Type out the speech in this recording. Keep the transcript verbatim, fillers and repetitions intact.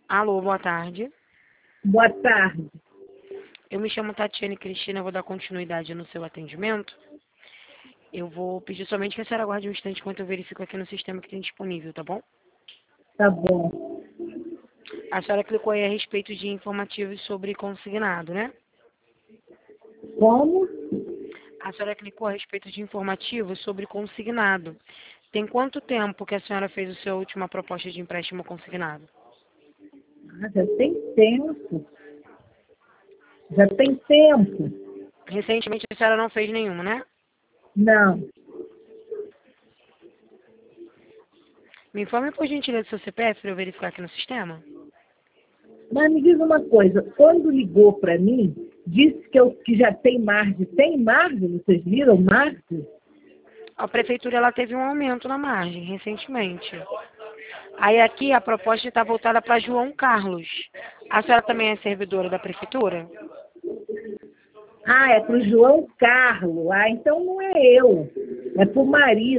Alô, boa tarde. Boa tarde. Eu me chamo Tatiane Cristina, eu vou dar continuidade no seu atendimento. Eu vou pedir somente que a senhora aguarde um instante enquanto eu verifico aqui no sistema que tem disponível, tá bom? Tá bom. A senhora clicou aí a respeito de informativos sobre consignado, né? Como? A senhora clicou a respeito de informativos sobre consignado. Tem quanto tempo que a senhora fez a sua última proposta de empréstimo consignado? Ah, já tem tempo. Já tem tempo. Recentemente a senhora não fez nenhuma, né? Não. Me informe por gentileza seu C P F para eu verificar aqui no sistema. Mas me diz uma coisa, quando ligou para mim, disse que, eu, que já tem margem. Tem margem? Vocês viram margem? A prefeitura ela teve um aumento na margem recentemente. Aí aqui a proposta está voltada para João Carlos. A senhora também é servidora da prefeitura? Ah, é para o João Carlos. Ah, então não é eu. É para o marido.